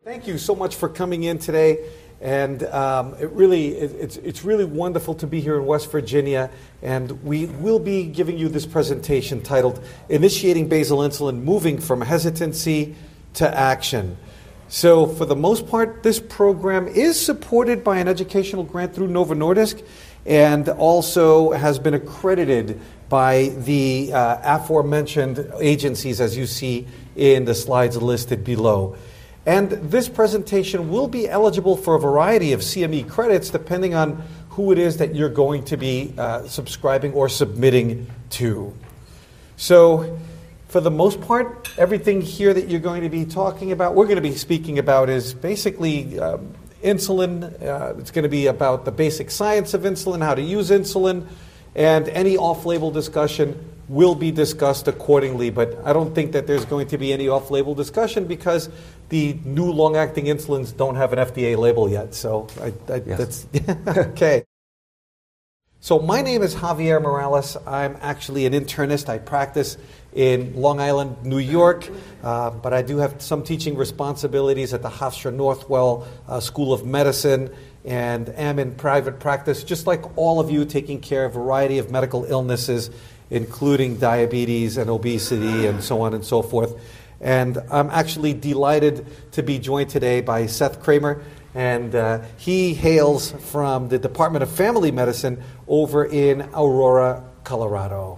Thank you so much for coming in today, and it's really wonderful to be here in West Virginia, and we will be giving you this presentation titled Initiating Basal Insulin, Moving from Hesitancy to Action. So for the most part, this program is supported by an educational grant through Novo Nordisk and also has been accredited by the aforementioned agencies as you see in the slides listed below. And this presentation will be eligible for a variety of CME credits depending on who it is that you're going to be subscribing or submitting to. So for the most part, everything here that you're going to be talking about, we're going to be speaking about is basically insulin. It's going to be about the basic science of insulin, how to use insulin, and any off-label discussion will be discussed accordingly, but I don't think that there's going to be any off-label discussion because the new long-acting insulins don't have an FDA label yet. So that's okay. So my name is Javier Morales. I'm actually an internist. I practice in Long Island, New York, but I do have some teaching responsibilities at the Hofstra Northwell School of Medicine and am in private practice, just like all of you, taking care of a variety of medical illnesses, including diabetes and obesity and so on and so forth. And I'm actually delighted to be joined today by Seth Kramer, and he hails from the Department of Family Medicine over in Aurora, Colorado.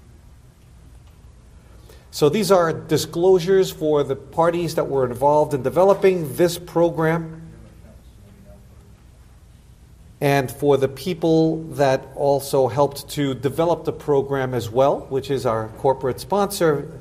So these are disclosures for the parties that were involved in developing this program and for the people that also helped to develop the program as well, which is our corporate sponsor.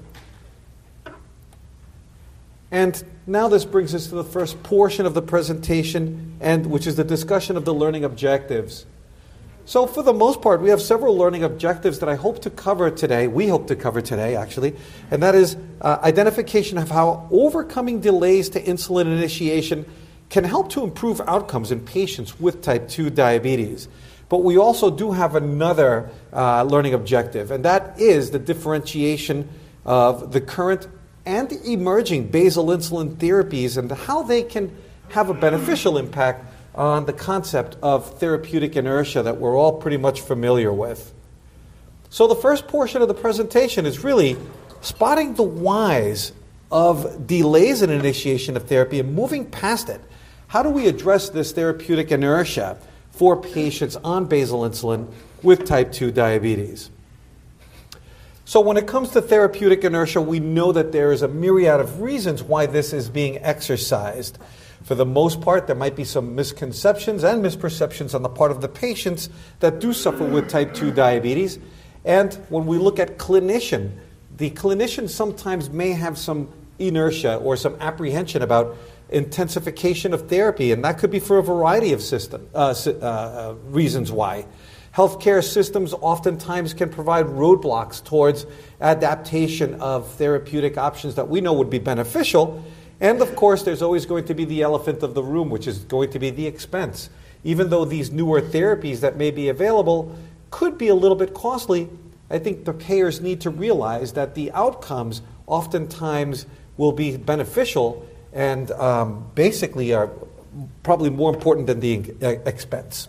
And now this brings us to the first portion of the presentation, and which is the discussion of the learning objectives. So for the most part, we have several learning objectives that I hope to cover today. We hope to cover today, actually, and that is identification of how overcoming delays to insulin initiation can help to improve outcomes in patients with type 2 diabetes. But we also do have another learning objective, and that is the differentiation of the current and emerging basal insulin therapies and how they can have a beneficial impact on the concept of therapeutic inertia that we're all pretty much familiar with. So the first portion of the presentation is really spotting the whys of delays in initiation of therapy and moving past it. How do we address this therapeutic inertia for patients on basal insulin with type 2 diabetes? So when it comes to therapeutic inertia, we know that there is a myriad of reasons why this is being exercised. For the most part, there might be some misconceptions and misperceptions on the part of the patients that do suffer with type 2 diabetes. And when we look at the clinician sometimes may have some inertia or some apprehension about intensification of therapy, and that could be for a variety of reasons why. Healthcare systems oftentimes can provide roadblocks towards adaptation of therapeutic options that we know would be beneficial. And of course, there's always going to be the elephant of the room, which is going to be the expense. Even though these newer therapies that may be available could be a little bit costly, I think the payers need to realize that the outcomes oftentimes will be beneficial and basically are probably more important than the expense.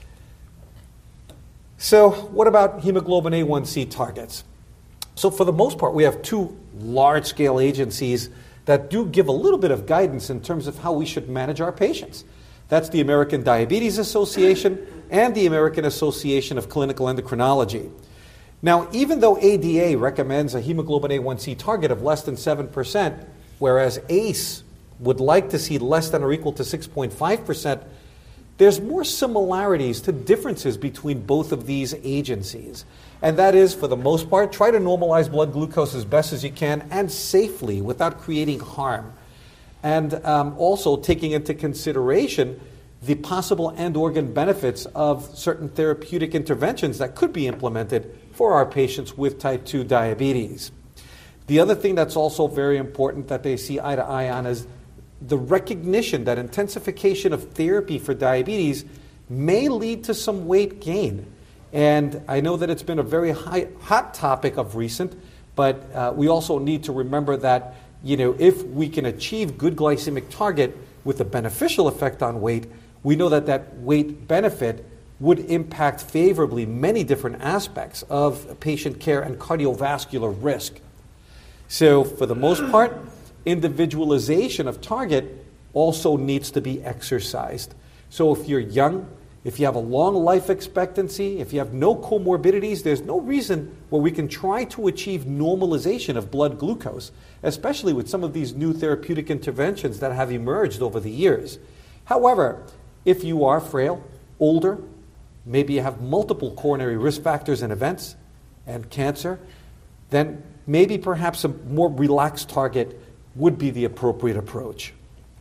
So what about hemoglobin A1C targets? So for the most part, we have two large-scale agencies that do give a little bit of guidance in terms of how we should manage our patients. That's the American Diabetes Association and the American Association of Clinical Endocrinology. Now, even though ADA recommends a hemoglobin A1C target of less than 7%, whereas ACE would like to see less than or equal to 6.5%, there's more similarities to differences between both of these agencies. And that is, for the most part, try to normalize blood glucose as best as you can and safely without creating harm. And also taking into consideration the possible end organ benefits of certain therapeutic interventions that could be implemented for our patients with type 2 diabetes. The other thing that's also very important that they see eye to eye on is the recognition that intensification of therapy for diabetes may lead to some weight gain. And I know that it's been a very hot topic of recent, but we also need to remember that if we can achieve good glycemic target with a beneficial effect on weight, we know that that weight benefit would impact favorably many different aspects of patient care and cardiovascular risk. So for the most part, individualization of target also needs to be exercised. So if you're young, if you have a long life expectancy, if you have no comorbidities, there's no reason where we can try to achieve normalization of blood glucose, especially with some of these new therapeutic interventions that have emerged over the years. However, if you are frail, older, maybe you have multiple coronary risk factors and events and cancer, then maybe perhaps a more relaxed target would be the appropriate approach.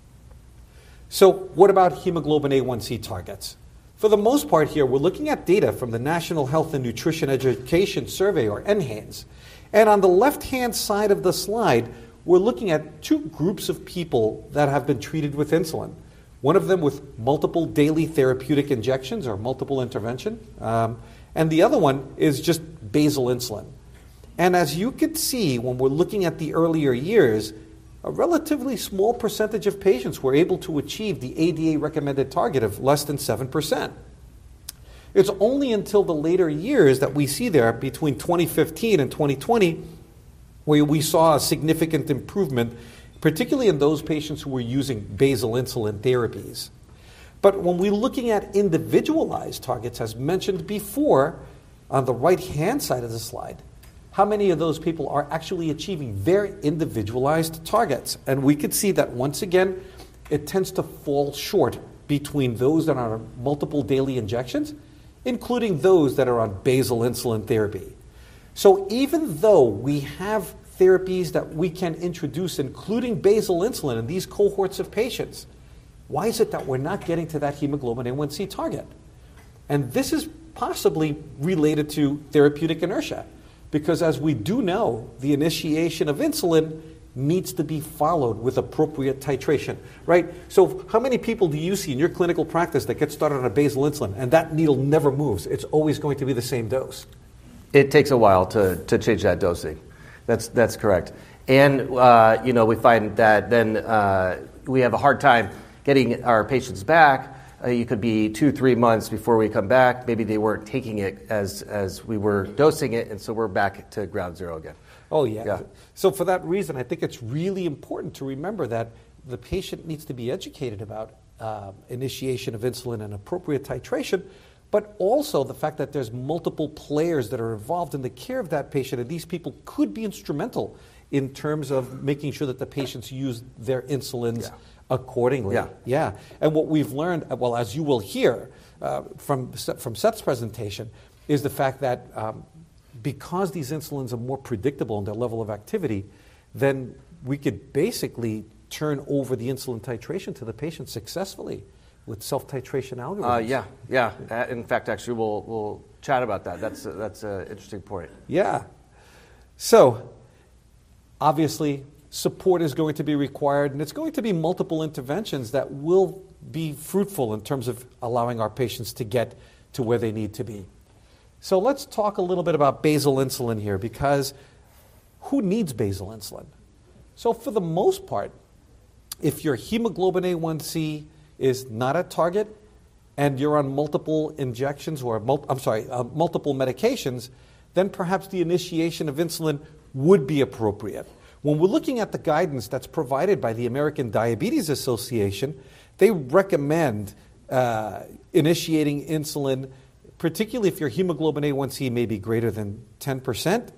So what about hemoglobin A1C targets? For the most part here, we're looking at data from the National Health and Nutrition Education Survey, or NHANES. And on the left-hand side of the slide, we're looking at two groups of people that have been treated with insulin. One of them with multiple daily therapeutic injections or multiple intervention, and the other one is just basal insulin. And as you could see when we're looking at the earlier years, a relatively small percentage of patients were able to achieve the ADA recommended target of less than 7%. It's only until the later years that we see there between 2015 and 2020 where we saw a significant improvement, particularly in those patients who were using basal insulin therapies. But when we're looking at individualized targets, as mentioned before, on the right-hand side of the slide, how many of those people are actually achieving very individualized targets? And we could see that once again, it tends to fall short between those that are on multiple daily injections, including those that are on basal insulin therapy. So even though we have therapies that we can introduce, including basal insulin in these cohorts of patients, why is it that we're not getting to that hemoglobin A1C target? And this is possibly related to therapeutic inertia, because as we do know, the initiation of insulin needs to be followed with appropriate titration, right? So how many people do you see in your clinical practice that get started on a basal insulin and that needle never moves? It's always going to be the same dose. It takes a while to change that dosing. That's correct. And, we find that then we have a hard time getting our patients back. You could be 2-3 months before we come back. Maybe they weren't taking it as we were dosing it, and so we're back to ground zero again. Oh, yeah. So for that reason, I think it's really important to remember that the patient needs to be educated about initiation of insulin and appropriate titration, but also the fact that there's multiple players that are involved in the care of that patient, and these people could be instrumental in terms of making sure that the patients use their insulins accordingly. Yeah. And what we've learned, well, as you will hear from Seth's presentation, is the fact that because these insulins are more predictable in their level of activity, then we could basically turn over the insulin titration to the patient successfully with self-titration algorithms. In fact, actually, we'll chat about that. That's an interesting point. Yeah. So, obviously, support is going to be required, and it's going to be multiple interventions that will be fruitful in terms of allowing our patients to get to where they need to be. So let's talk a little bit about basal insulin here, because who needs basal insulin? So for the most part, if your hemoglobin A1C is not at target and you're on multiple injections or multiple medications, then perhaps the initiation of insulin would be appropriate. When we're looking at the guidance that's provided by the American Diabetes Association, they recommend initiating insulin, particularly if your hemoglobin A1C may be greater than 10%,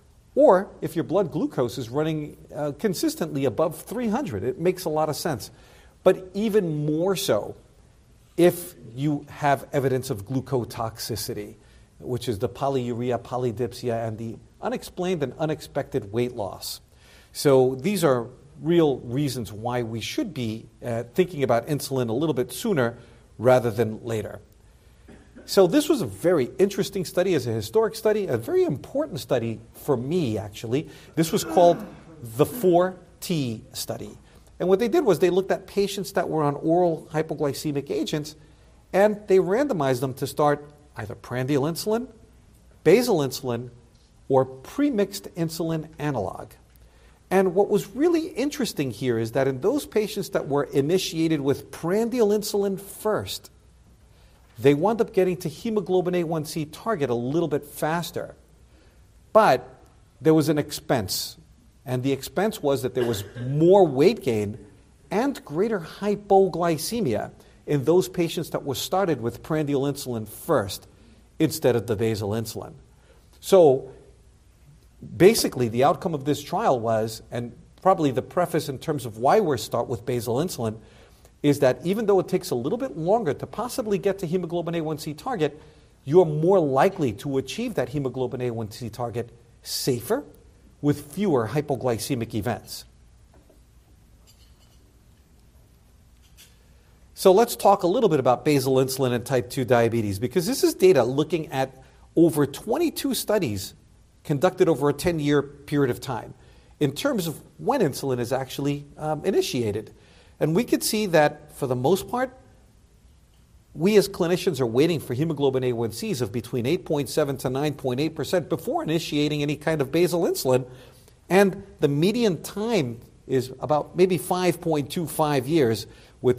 or if your blood glucose is running consistently above 300. It makes a lot of sense. But even more so if you have evidence of glucotoxicity, which is the polyuria, polydipsia, and the unexplained and unexpected weight loss. So these are real reasons why we should be thinking about insulin a little bit sooner rather than later. So this was a very interesting study as a historic study, a very important study for me, actually. This was called the 4T study. And what they did was they looked at patients that were on oral hypoglycemic agents, and they randomized them to start either prandial insulin, basal insulin, or premixed insulin analog. And what was really interesting here is that in those patients that were initiated with prandial insulin first, they wound up getting to hemoglobin A1C target a little bit faster. But there was an expense, and the expense was that there was more weight gain and greater hypoglycemia in those patients that were started with prandial insulin first instead of the basal insulin. So basically, the outcome of this trial was, and probably the preface in terms of why we're start with basal insulin, is that even though it takes a little bit longer to possibly get to hemoglobin A1C target, you're more likely to achieve that hemoglobin A1C target safer with fewer hypoglycemic events. So let's talk a little bit about basal insulin and type 2 diabetes, because this is data looking at over 22 studies conducted over a 10-year period of time in terms of when insulin is actually initiated. And we could see that, for the most part, we as clinicians are waiting for hemoglobin A1Cs of between 8.7 to 9.8% before initiating any kind of basal insulin. And the median time is about maybe 5.25 years, with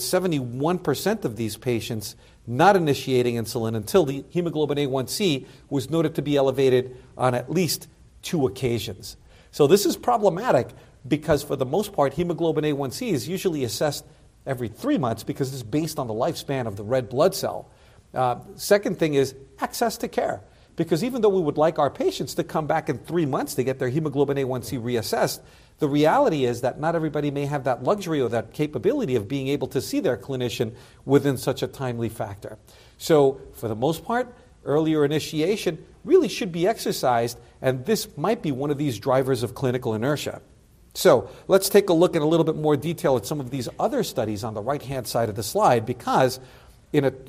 71% of these patients not initiating insulin until the hemoglobin A1C was noted to be elevated on at least 2 occasions. So this is problematic because, for the most part, hemoglobin A1C is usually assessed every 3 months because it's based on the lifespan of the red blood cell. Second thing is access to care, because even though we would like our patients to come back in 3 months to get their hemoglobin A1C reassessed, the reality is that not everybody may have that luxury or that capability of being able to see their clinician within such a timely factor. So for the most part, earlier initiation really should be exercised, and this might be one of these drivers of clinical inertia. So let's take a look in a little bit more detail at some of these other studies on the right-hand side of the slide, because in a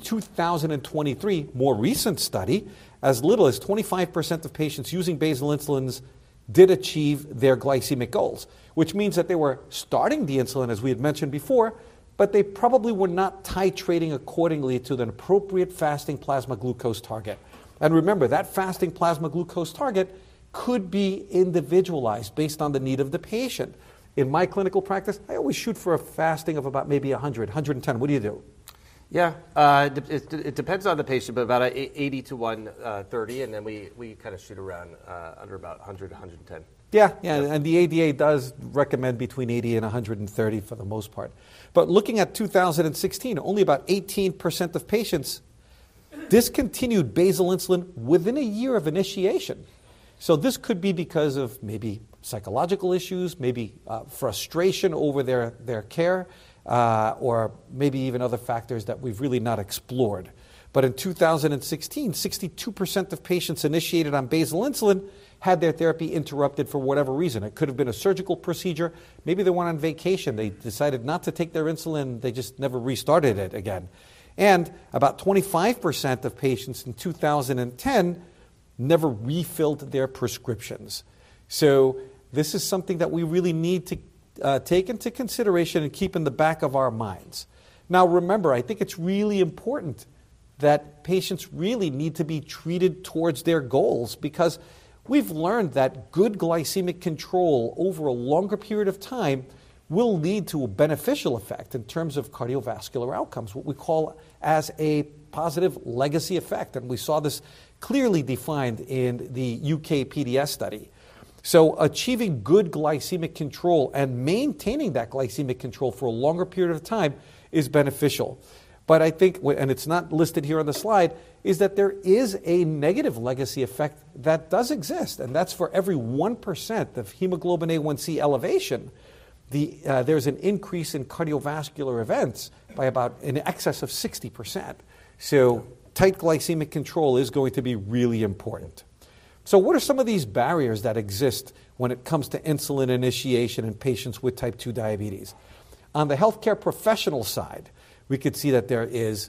2023 more recent study, as little as 25% of patients using basal insulins did achieve their glycemic goals, which means that they were starting the insulin, as we had mentioned before, but they probably were not titrating accordingly to the appropriate fasting plasma glucose target. And remember, that fasting plasma glucose target could be individualized based on the need of the patient. In my clinical practice, I always shoot for a fasting of about maybe 100, 110. What do you do? Yeah, it depends on the patient, but about 80 to 130, and then we kind of shoot around under about 100 to 110. Yeah, and the ADA does recommend between 80 and 130 for the most part. But looking at 2016, only about 18% of patients discontinued basal insulin within a year of initiation. So this could be because of maybe psychological issues, maybe frustration over their care, or maybe even other factors that we've really not explored. But in 2016, 62% of patients initiated on basal insulin had their therapy interrupted for whatever reason. It could have been a surgical procedure. Maybe they went on vacation. They decided not to take their insulin. They just never restarted it again. And about 25% of patients in 2010 never refilled their prescriptions. So this is something that we really need to take into consideration and keep in the back of our minds. Now remember, I think it's really important that patients really need to be treated towards their goals, because we've learned that good glycemic control over a longer period of time will lead to a beneficial effect in terms of cardiovascular outcomes, what we call as a positive legacy effect. And we saw this clearly defined in the UK PDS study. So achieving good glycemic control and maintaining that glycemic control for a longer period of time is beneficial. But I think, and it's not listed here on the slide, is that there is a negative legacy effect that does exist, and that's for every 1% of hemoglobin A1C elevation, there's an increase in cardiovascular events by about in excess of 60%. So tight glycemic control is going to be really important. So what are some of these barriers that exist when it comes to insulin initiation in patients with type 2 diabetes? On the healthcare professional side, we could see that there is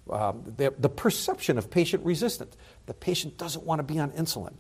the perception of patient resistance. The patient doesn't want to be on insulin.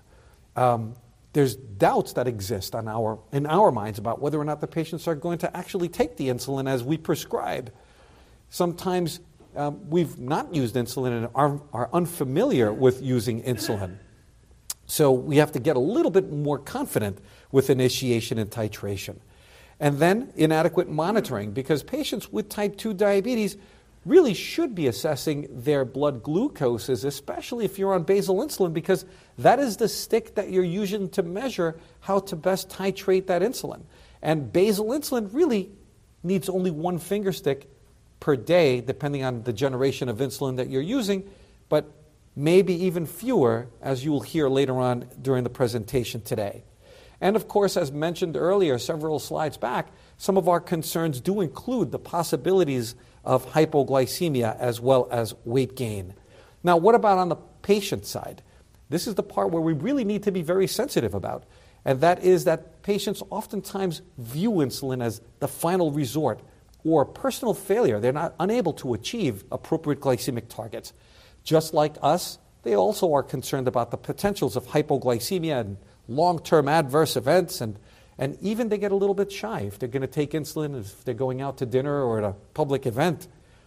There's doubts that exist in our minds about whether or not the patients are going to actually take the insulin as we prescribe. Sometimes we've not used insulin and are unfamiliar with using insulin. So we have to get a little bit more confident with initiation and titration. And then inadequate monitoring, because patients with type 2 diabetes really should be assessing their blood glucoses, especially if you're on basal insulin, because that is the stick that you're using to measure how to best titrate that insulin. And basal insulin really needs only one finger stick per day, depending on the generation of insulin that you're using, but maybe even fewer, as you will hear later on during the presentation today. And of course, as mentioned earlier, several slides back, some of our concerns do include the possibilities of hypoglycemia as well as weight gain. Now, what about on the patient side? This is the part where we really need to be very sensitive about, and that is that patients oftentimes view insulin as the final resort or personal failure. They're not unable to achieve appropriate glycemic targets. Just like us, they also are concerned about the potentials of hypoglycemia and long-term adverse events, and even they get a little bit shy if they're going to take insulin, if they're going out to dinner or at a public event.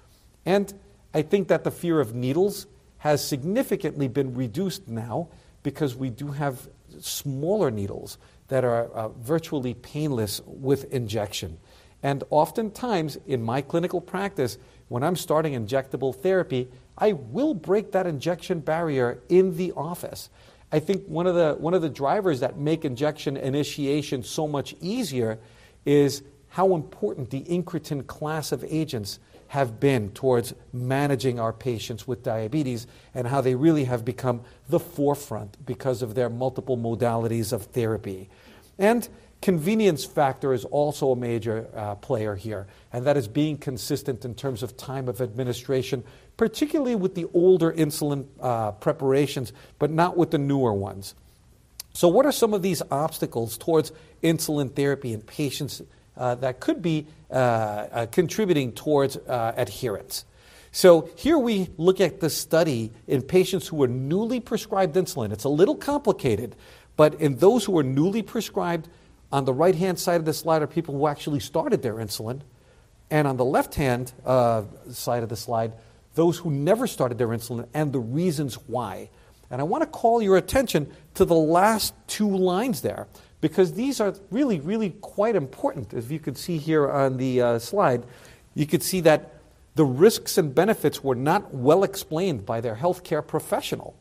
And I think that the fear of needles has significantly been reduced now because we do have smaller needles that are virtually painless with injection. And oftentimes, in my clinical practice, when I'm starting injectable therapy, I will break that injection barrier in the office. I think one of the drivers that make injection initiation so much easier is how important the incretin class of agents have been towards managing our patients with diabetes, and how they really have become the forefront because of their multiple modalities of therapy. And convenience factor is also a major player here, and that is being consistent in terms of time of administration, particularly with the older insulin preparations, but not with the newer ones. So what are some of these obstacles towards insulin therapy in patients that could be contributing towards adherence? So here we look at the study in patients who are newly prescribed insulin. It's a little complicated, but in those who are newly prescribed, on the right-hand side of the slide are people who actually started their insulin, and on the left-hand side of the slide, those who never started their insulin and the reasons why. And I want to call your attention to the last two lines there, because these are really, really quite important. As you can see here on the slide, you could see that the risks and benefits were not well explained by their healthcare professional.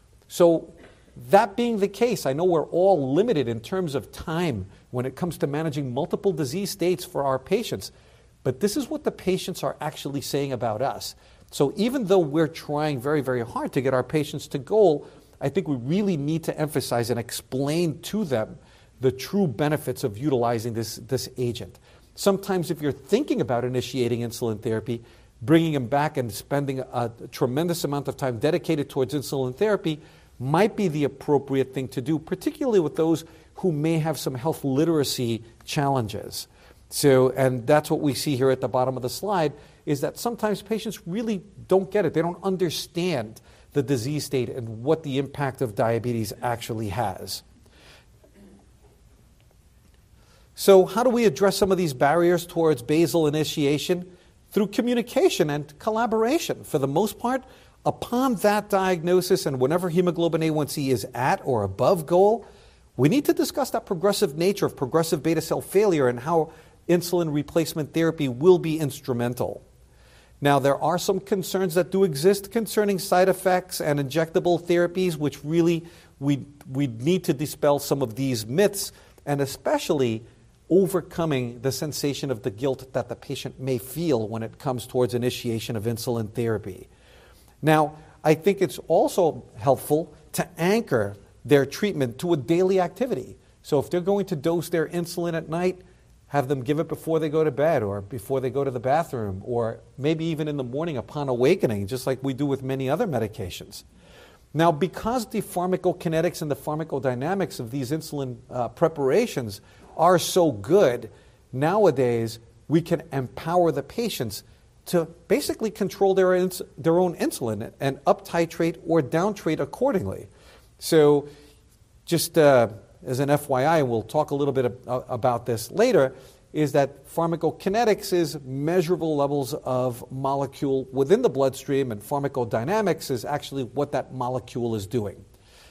So that being the case, I know we're all limited in terms of time when it comes to managing multiple disease states for our patients, but this is what the patients are actually saying about us. So even though we're trying very, very hard to get our patients to goal, I think we really need to emphasize and explain to them the true benefits of utilizing this agent. Sometimes if you're thinking about initiating insulin therapy, bringing them back and spending a tremendous amount of time dedicated towards insulin therapy might be the appropriate thing to do, particularly with those who may have some health literacy challenges. So, and that's what we see here at the bottom of the slide, is that sometimes patients really don't get it. They don't understand the disease state and what the impact of diabetes actually has. So how do we address some of these barriers towards basal initiation? Through communication and collaboration. For the most part, upon that diagnosis and whenever hemoglobin A1C is at or above goal, we need to discuss that progressive nature of progressive beta cell failure and how insulin replacement therapy will be instrumental. Now, there are some concerns that do exist concerning side effects and injectable therapies, which really we need to dispel some of these myths, and especially overcoming the sensation of the guilt that the patient may feel when it comes towards initiation of insulin therapy. Now, I think it's also helpful to anchor their treatment to a daily activity. So if they're going to dose their insulin at night, have them give it before they go to bed or before they go to the bathroom, or maybe even in the morning upon awakening, just like we do with many other medications. Now, because the pharmacokinetics and the pharmacodynamics of these insulin preparations are so good, nowadays we can empower the patients to basically control their own insulin and up-titrate or down-titrate accordingly. So just as an FYI, and we'll talk a little bit about this later, is that pharmacokinetics is measurable levels of molecule within the bloodstream, and pharmacodynamics is actually what that molecule is doing.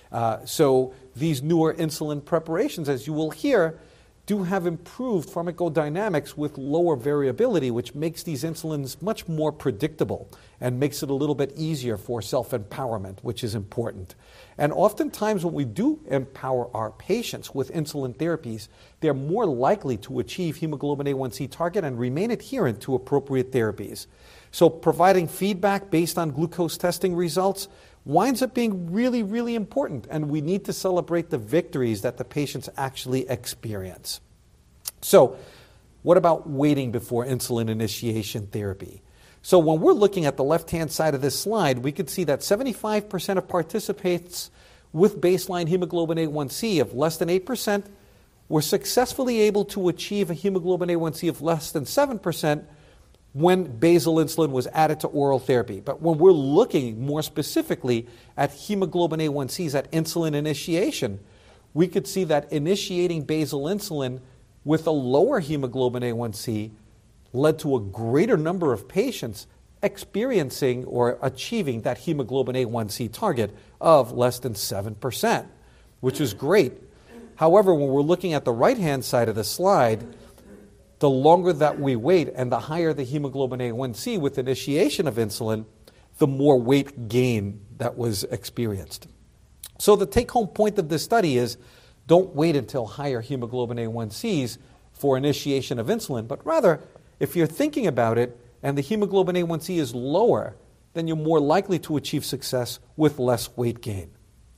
So these newer insulin preparations, as you will hear, do have improved pharmacodynamics with lower variability, which makes these insulins much more predictable and makes it a little bit easier for self-empowerment, which is important. And oftentimes when we do empower our patients with insulin therapies, they're more likely to achieve hemoglobin A1C target and remain adherent to appropriate therapies. So providing feedback based on glucose testing results winds up being really, really important, and we need to celebrate the victories that the patients actually experience. So, what about waiting before insulin initiation therapy? So when we're looking at the left-hand side of this slide, we could see that 75% of participants with baseline hemoglobin A1C of less than 8% were successfully able to achieve a hemoglobin A1C of less than 7% when basal insulin was added to oral therapy. But when we're looking more specifically at hemoglobin A1Cs at insulin initiation, we could see that initiating basal insulin with a lower hemoglobin A1C led to a greater number of patients experiencing or achieving that hemoglobin A1C target of less than 7%, which is great. However, when we're looking at the right-hand side of the slide, the longer that we wait and the higher the hemoglobin A1C with initiation of insulin, the more weight gain that was experienced. So the take-home point of this study is don't wait until higher hemoglobin A1Cs for initiation of insulin, but rather, if you're thinking about it and the hemoglobin A1C is lower, then you're more likely to achieve success with less weight gain.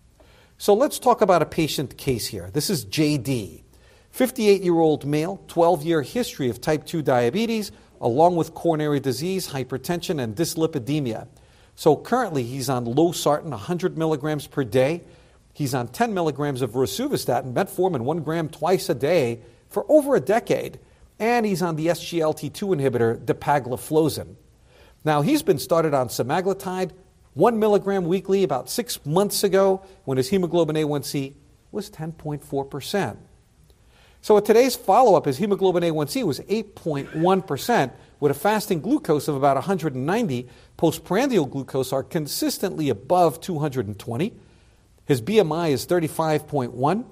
So let's talk about a patient case here. This is JD. 58-year-old male, 12-year history of type 2 diabetes, along with coronary disease, hypertension, and dyslipidemia. So currently he's on losartan, 100 milligrams per day. He's on 10 milligrams of rosuvastatin, metformin, 1 gram twice a day for over a decade. And he's on the SGLT2 inhibitor, dapagliflozin. Now he's been started on semaglutide, 1 milligram weekly about 6 months ago when his hemoglobin A1C was 10.4%. So at today's follow-up, his hemoglobin A1C was 8.1% with a fasting glucose of about 190. Postprandial glucose are consistently above 220. His BMI is 35.1.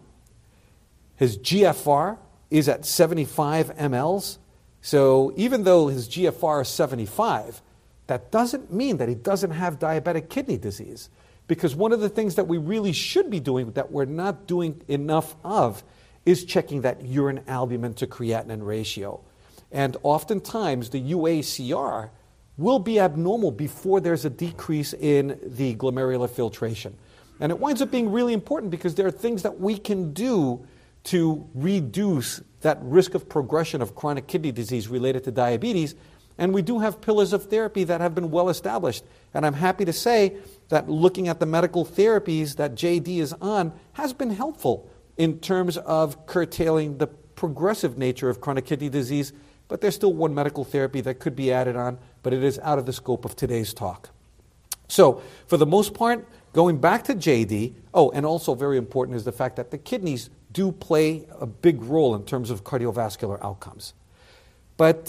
His GFR is at 75 mLs. So even though his GFR is 75, that doesn't mean that he doesn't have diabetic kidney disease. Because one of the things that we really should be doing that we're not doing enough of is checking that urine albumin to creatinine ratio. And oftentimes the UACR will be abnormal before there's a decrease in the glomerular filtration. And it winds up being really important because there are things that we can do to reduce that risk of progression of chronic kidney disease related to diabetes. And we do have pillars of therapy that have been well established. And I'm happy to say that looking at the medical therapies that JD is on has been helpful in terms of curtailing the progressive nature of chronic kidney disease, but there's still one medical therapy that could be added on, but it is out of the scope of today's talk. So, for the most part, going back to JD, and also very important is the fact that the kidneys do play a big role in terms of cardiovascular outcomes. But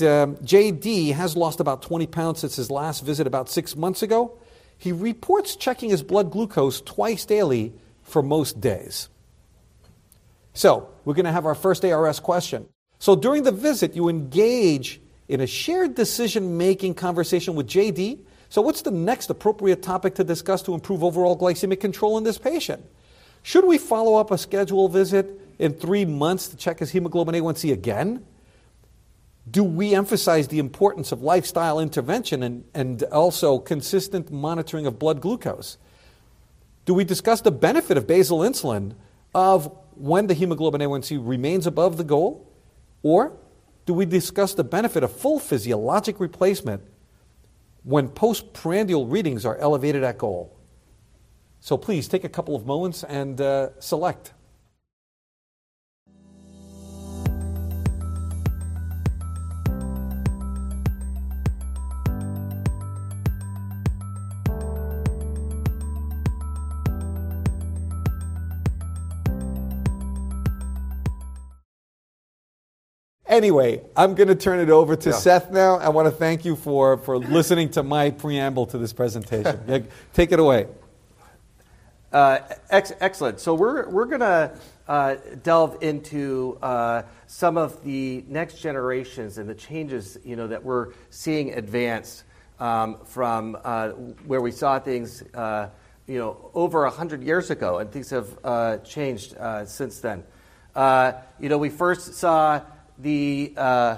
JD has lost about 20 pounds since his last visit about 6 months ago. He reports checking his blood glucose twice daily for most days. So, we're going to have our first ARS question. So during the visit, you engage in a shared decision-making conversation with JD. So what's the next appropriate topic to discuss to improve overall glycemic control in this patient? Should we follow up a scheduled visit in 3 months to check his hemoglobin A1C again? Do we emphasize the importance of lifestyle intervention and also consistent monitoring of blood glucose? Do we discuss the benefit of basal insulin of when the hemoglobin A1C remains above the goal? Or do we discuss the benefit of full physiologic replacement when postprandial readings are elevated at goal? So please take a couple of moments and select. Anyway, I'm going to turn it over to Seth now. I want to thank you for listening to my preamble to this presentation. Take it away. Excellent. So we're going to delve into some of the next generations and the changes, that we're seeing advance from where we saw things, over 100 years ago, and things have changed since then. We first saw the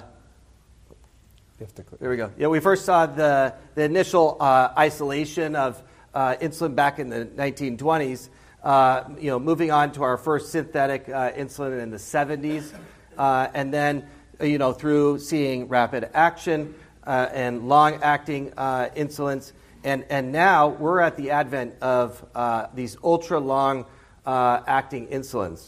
there we go. Yeah, we first saw the initial isolation of insulin back in the 1920s. Moving on to our first synthetic insulin in the 70s, and then through seeing rapid action and long-acting insulins, and now we're at the advent of these ultra-long acting insulins.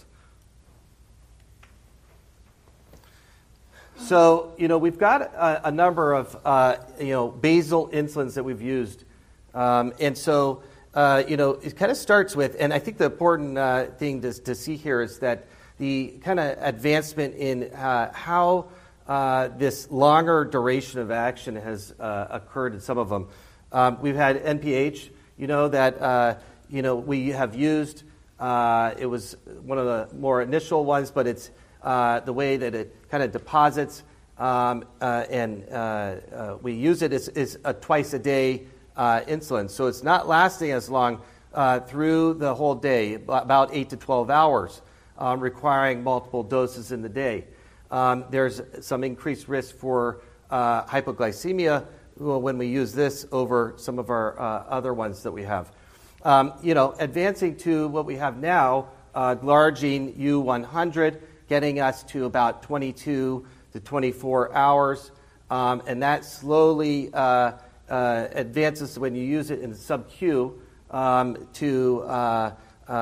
So, we've got a number of, basal insulins that we've used. And so, it kind of starts with, and I think the important thing to see here is that the kind of advancement in how this longer duration of action has occurred in some of them. We've had NPH, that, we have used. It was one of the more initial ones, but it's the way that it kind of deposits, and we use it is a twice-a-day insulin. So it's not lasting as long through the whole day, about 8 to 12 hours, requiring multiple doses in the day. There's some increased risk for hypoglycemia when we use this over some of our other ones that we have. Advancing to what we have now, Glargine U100, getting us to about 22 to 24 hours, and that slowly advances when you use it in the sub-Q to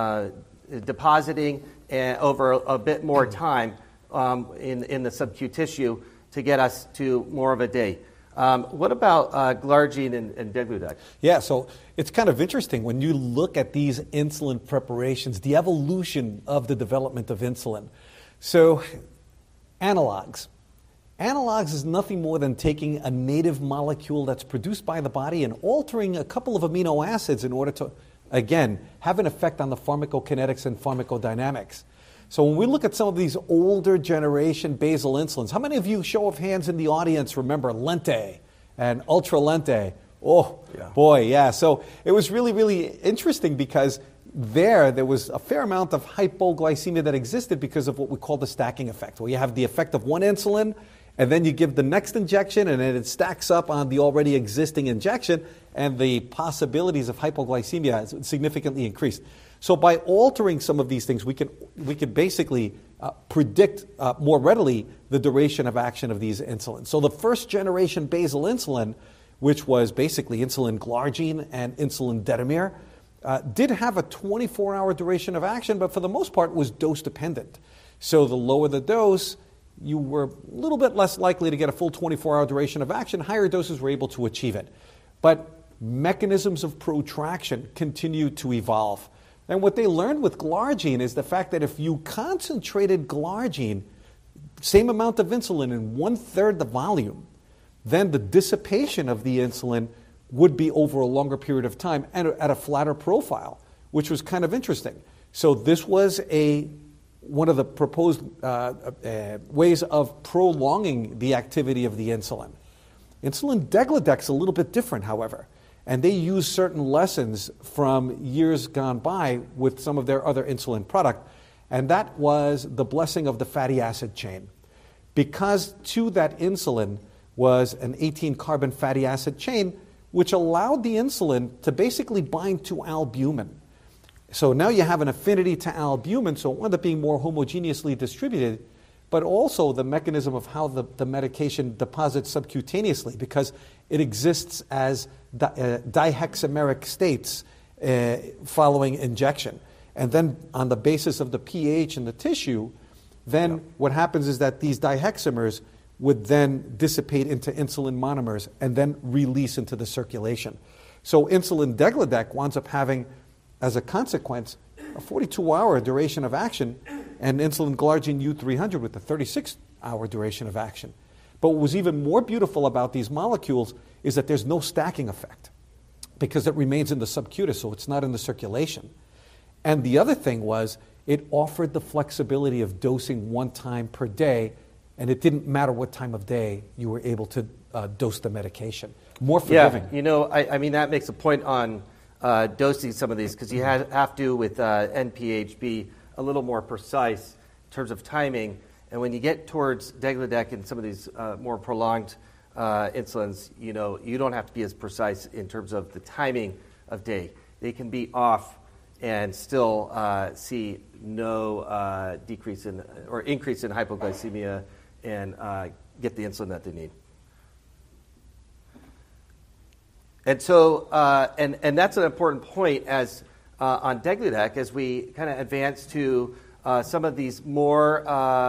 depositing over a bit more time in the sub-Q tissue to get us to more of a day. What about Glargine and Degludec? Yeah, so it's kind of interesting when you look at these insulin preparations, the evolution of the development of insulin. So, analogs. Analogs is nothing more than taking a native molecule that's produced by the body and altering a couple of amino acids in order to, again, have an effect on the pharmacokinetics and pharmacodynamics. So when we look at some of these older generation basal insulins, how many of you, show of hands in the audience, remember Lente and Ultra Lente? Oh, yeah. Boy, yeah. So it was really, really interesting because there was a fair amount of hypoglycemia that existed because of what we call the stacking effect, where you have the effect of one insulin, and then you give the next injection, and then it stacks up on the already existing injection, and the possibilities of hypoglycemia significantly increased. So by altering some of these things, we can basically predict more readily the duration of action of these insulins. So the first generation basal insulin, which was basically insulin Glargine and insulin Detamir, did have a 24-hour duration of action, but for the most part was dose-dependent. So the lower the dose, you were a little bit less likely to get a full 24-hour duration of action. Higher doses were able to achieve it. But mechanisms of protraction continued to evolve. And what they learned with Glargine is the fact that if you concentrated Glargine, same amount of insulin in 1/3 the volume, then the dissipation of the insulin would be over a longer period of time and at a flatter profile, which was kind of interesting. So this was one of the proposed ways of prolonging the activity of the insulin. Insulin Degludec's a little bit different, however, and they use certain lessons from years gone by with some of their other insulin product, and that was the blessing of the fatty acid chain. Because to that insulin was an 18-carbon fatty acid chain, which allowed the insulin to basically bind to albumin. So now you have an affinity to albumin, so it wound up being more homogeneously distributed, but also the mechanism of how the medication deposits subcutaneously, because it exists as dihexameric states following injection. And then on the basis of the pH in the tissue, then what happens is that these dihexamers would then dissipate into insulin monomers and then release into the circulation. So insulin Degludec winds up having, as a consequence, a 42-hour duration of action, and insulin Glargine U300 with a 36-hour duration of action. But what was even more beautiful about these molecules is that there's no stacking effect because it remains in the subcutis, so it's not in the circulation. And the other thing was it offered the flexibility of dosing one time per day, and it didn't matter what time of day you were able to dose the medication. More forgiving. Yeah, I mean, that makes a point on dosing some of these, because you have to, with NPH, be a little more precise in terms of timing. And when you get towards degludec and some of these more prolonged insulins, you don't have to be as precise in terms of the timing of day. They can be off and still see no decrease in or increase in hypoglycemia and get the insulin that they need. And so, and that's an important point as on degludec as we kind of advance to some of these more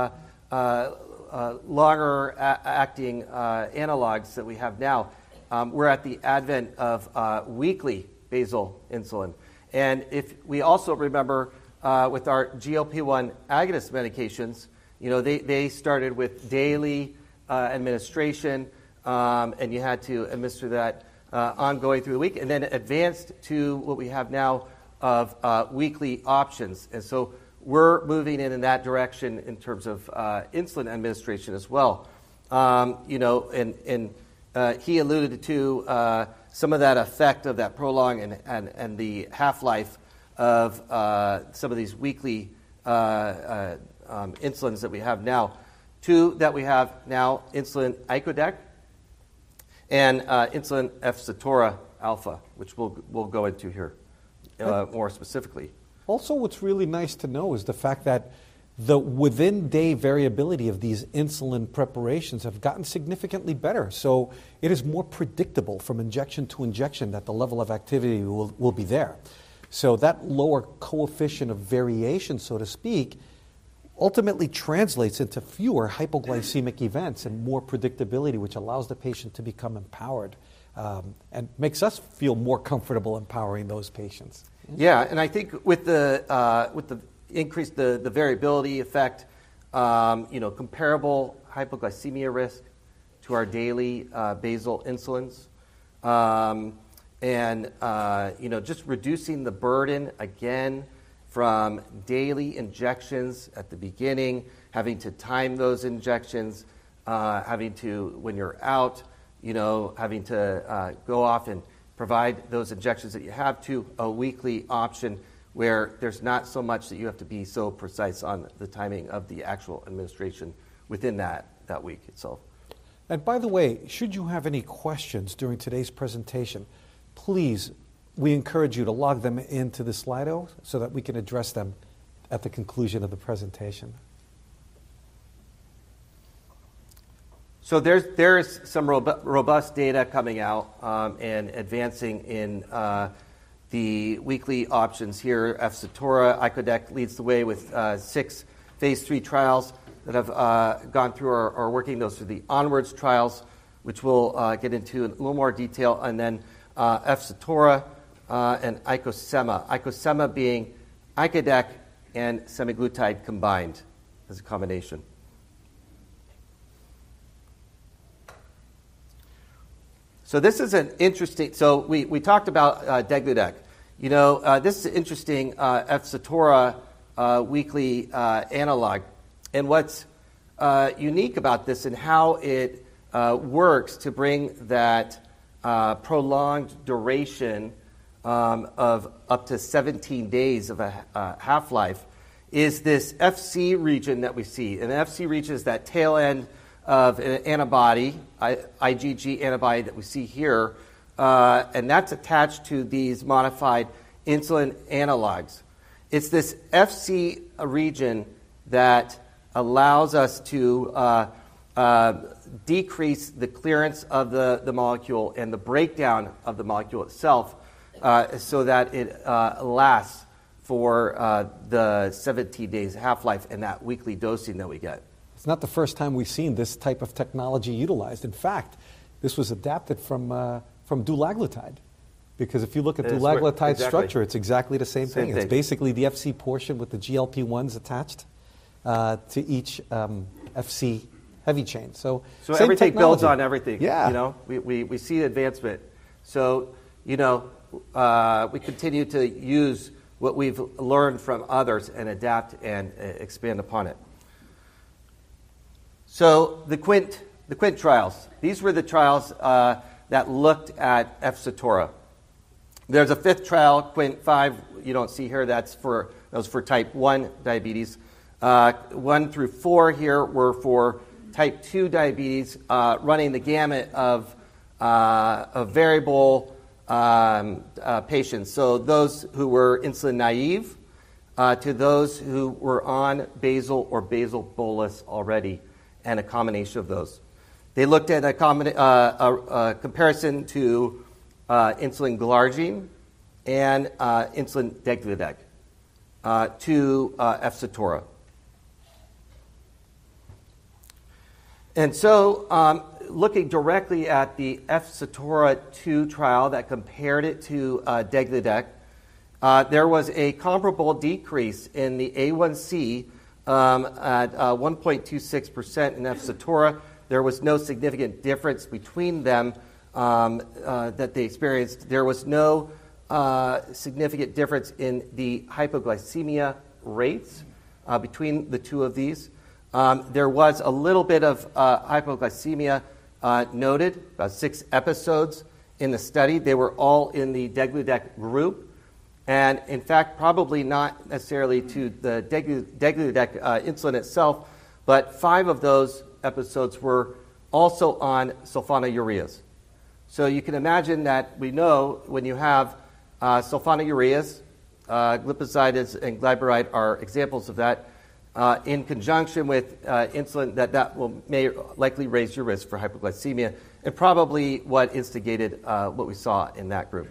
longer acting analogs that we have now. We're at the advent of weekly basal insulin. And if we also remember with our GLP-1 agonist medications, they started with daily administration, and you had to administer that ongoing through the week, and then advanced to what we have now of weekly options. And so we're moving in that direction in terms of insulin administration as well. And he alluded to some of that effect of that prolong and the half-life of some of these weekly insulins that we have now. Two that we have now, insulin icodec and insulin efsitora alpha, which we'll go into here more specifically. Also, what's really nice to know is the fact that the within-day variability of these insulin preparations have gotten significantly better. So it is more predictable from injection to injection that the level of activity will be there. So that lower coefficient of variation, so to speak, ultimately translates into fewer hypoglycemic events and more predictability, which allows the patient to become empowered and makes us feel more comfortable empowering those patients. Yeah, and I think with the increase, the variability effect, comparable hypoglycemia risk to our daily basal insulins, and just reducing the burden again from daily injections at the beginning, having to time those injections, having to, when you're out, having to go off and provide those injections that you have, to a weekly option where there's not so much that you have to be so precise on the timing of the actual administration within that week itself. And by the way, should you have any questions during today's presentation, please, we encourage you to log them into the Slido so that we can address them at the conclusion of the presentation. So there's some robust data coming out and advancing in the weekly options here. Efsitora, icodec leads the way with 6 phase 3 trials that have gone through or are working those through the Onwards trials, which we'll get into in a little more detail, and then Efsitora and Icosema. Icosema being icodec and semaglutide combined as a combination. So this is an interesting, so we talked about degludec. This is an interesting Efsitora weekly analog. And what's unique about this and how it works to bring that prolonged duration of up to 17 days of a half-life is this FC region that we see. And the FC region is that tail end of an antibody, IgG antibody that we see here, and that's attached to these modified insulin analogs. It's this FC region that allows us to decrease the clearance of the molecule and the breakdown of the molecule itself so that it lasts for the 17 days half-life and that weekly dosing that we get. It's not the first time we've seen this type of technology utilized. In fact, this was adapted from dulaglutide. Because if you look at dulaglutide's structure, it's exactly the same thing. It's basically the FC portion with the GLP-1s attached to each FC heavy chain. So everything technology builds on everything. Yeah. We see advancement. So, we continue to use what we've learned from others and adapt and expand upon it. So the Quint trials. These were the trials that looked at efsitora. There's a fifth trial, Quint 5. You don't see here. That was for type 1 diabetes. 1 through 4 here were for type 2 diabetes, running the gamut of variable patients. So those who were insulin naive to those who were on basal or basal bolus already, and a combination of those. They looked at a comparison to insulin glargine and insulin degludec to efsitora. And so, looking directly at the efsitora 2 trial that compared it to degludec, there was a comparable decrease in the A1C at 1.26% in efsitora. There was no significant difference between them that they experienced. There was no significant difference in the hypoglycemia rates between the two of these. There was a little bit of hypoglycemia noted, about 6 episodes in the study. They were all in the degludec group. And in fact, probably not necessarily to the degludec insulin itself, but 5 of those episodes were also on sulfonylureas. So you can imagine that we know when you have sulfonylureas, glipizide and glyburide are examples of that, in conjunction with insulin, that may likely raise your risk for hypoglycemia, and probably what instigated what we saw in that group.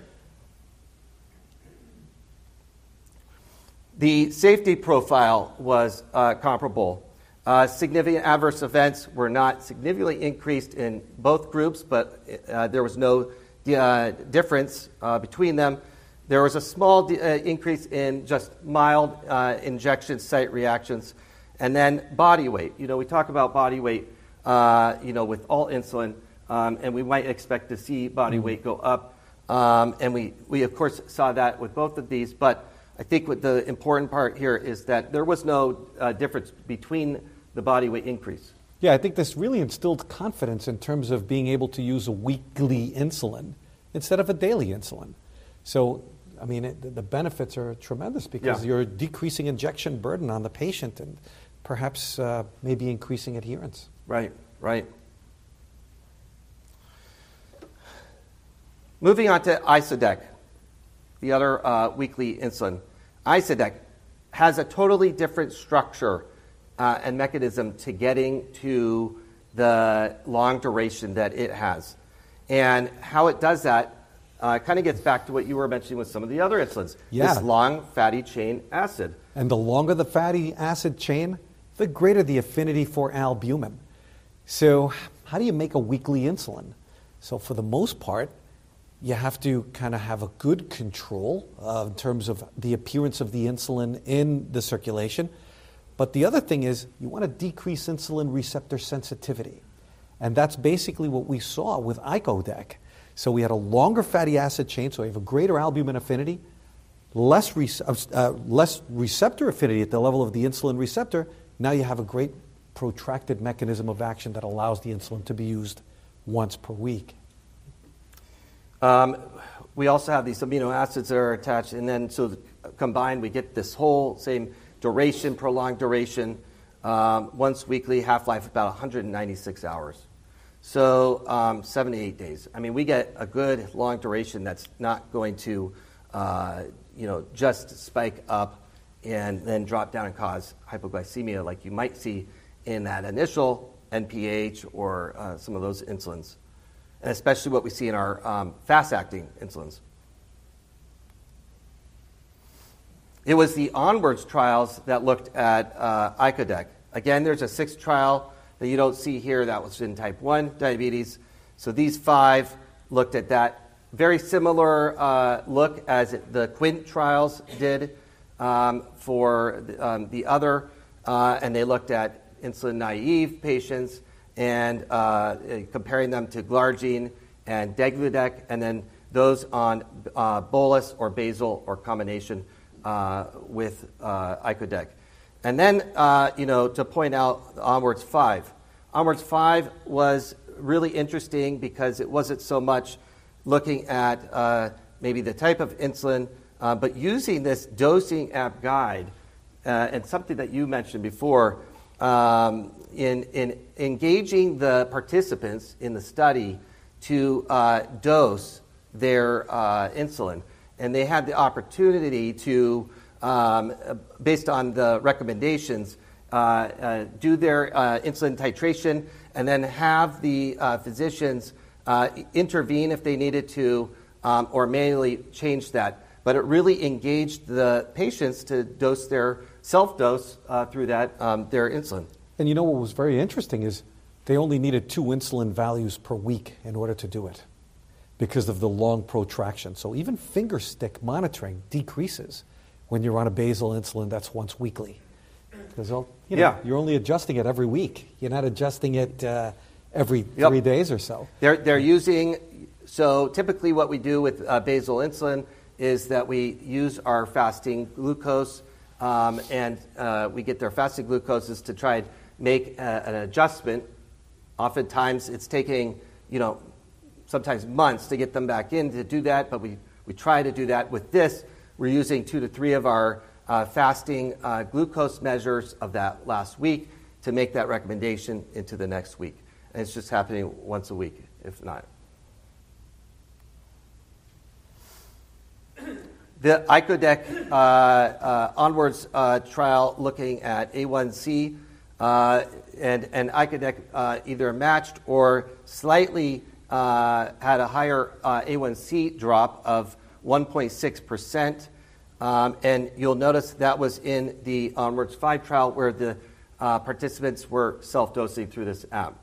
The safety profile was comparable. Significant adverse events were not significantly increased in both groups, but there was no difference between them. There was a small increase in just mild injection site reactions. And then body weight. We talk about body weight, with all insulin, and we might expect to see body weight go up. And we, of course, saw that with both of these. But I think what the important part here is that there was no difference between the body weight increase. Yeah, I think this really instilled confidence in terms of being able to use a weekly insulin instead of a daily insulin. So, I mean, the benefits are tremendous because you're decreasing injection burden on the patient and perhaps maybe increasing adherence. Right. Moving on to Icodec, the other weekly insulin. Icodec has a totally different structure and mechanism to getting to the long duration that it has. And how it does that kind of gets back to what you were mentioning with some of the other insulins. Yeah. This long fatty chain acid. And the longer the fatty acid chain, the greater the affinity for albumin. So how do you make a weekly insulin? So for the most part, you have to kind of have a good control in terms of the appearance of the insulin in the circulation. But the other thing is you want to decrease insulin receptor sensitivity. And that's basically what we saw with Icodec. So we had a longer fatty acid chain, so we have a greater albumin affinity, less receptor affinity at the level of the insulin receptor. Now you have a great protracted mechanism of action that allows the insulin to be used once per week. We also have these amino acids that are attached, and then so combined we get this whole same duration, prolonged duration, once weekly, half-life about 196 hours. So 7 to 8 days. I mean, we get a good long duration that's not going to, just spike up and then drop down and cause hypoglycemia like you might see in that initial NPH or some of those insulins, and especially what we see in our fast-acting insulins. It was the Onwards trials that looked at Icodec. Again, there's a 6th trial that you don't see here that was in type 1 diabetes. So these 5 looked at that. Very similar look as the Quint trials did for the other, and they looked at insulin-naive patients and comparing them to glargine and degludec, and then those on bolus or basal or combination with icodec. And then, to point out Onwards 5. Onwards 5 was really interesting because it wasn't so much looking at maybe the type of insulin, but using this dosing app guide, and something that you mentioned before, in engaging the participants in the study to dose their insulin. And they had the opportunity to, based on the recommendations, do their insulin titration and then have the physicians intervene if they needed to, or manually change that. But it really engaged the patients to dose their self-dose through that, their insulin. And you know what was very interesting is they only needed 2 insulin values per week in order to do it because of the long protraction. So even finger stick monitoring decreases when you're on a basal insulin that's once weekly. Because you're only adjusting it every week. You're not adjusting it every 3 days or so. They're using, so typically what we do with basal insulin is that we use our fasting glucose, and we get their fasting glucoses to try and make an adjustment. Oftentimes it's taking, sometimes months to get them back in to do that, but we try to do that. With this, we're using 2 to 3 of our fasting glucose measures of that last week to make that recommendation into the next week. And it's just happening once a week, if not. The icodec Onwards trial looking at A1C and icodec either matched or slightly had a higher A1C drop of 1.6%. And you'll notice that was in the Onwards 5 trial where the participants were self-dosing through this app.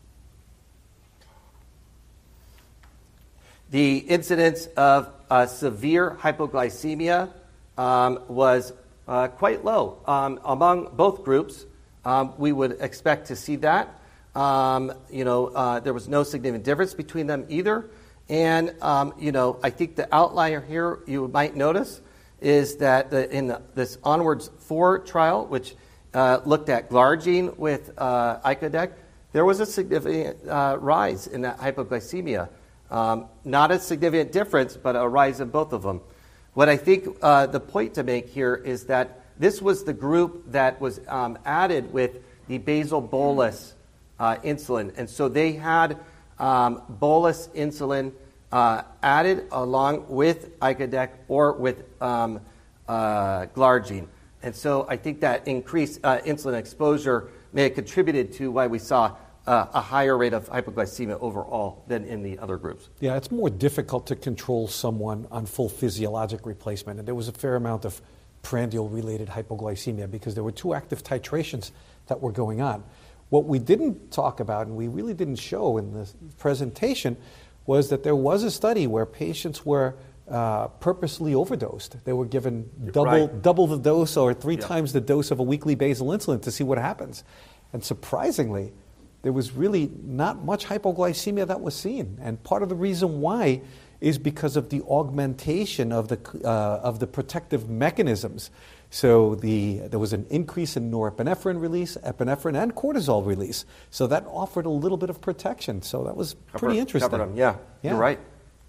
The incidence of severe hypoglycemia was quite low among both groups. We would expect to see that. There was no significant difference between them either. And, I think the outlier here you might notice is that this Onwards 4 trial, which looked at glargine with icodec, there was a significant rise in that hypoglycemia. Not a significant difference, but a rise in both of them. What I think the point to make here is that this was the group that was added with the basal bolus insulin. And so they had bolus insulin added along with icodec or with glargine. And so I think that increased insulin exposure may have contributed to why we saw a higher rate of hypoglycemia overall than in the other groups. Yeah, it's more difficult to control someone on full physiologic replacement. And there was a fair amount of prandial-related hypoglycemia because there were 2 active titrations that were going on. What we didn't talk about, and we really didn't show in the presentation, was that there was a study where patients were purposely overdosed. They were given double the dose or 3 times the dose of a weekly basal insulin to see what happens. And surprisingly, there was really not much hypoglycemia that was seen. And part of the reason why is because of the augmentation of the protective mechanisms. So there was an increase in norepinephrine release, epinephrine, and cortisol release. So that offered a little bit of protection. So that was pretty interesting. Covered them. Yeah, you're right.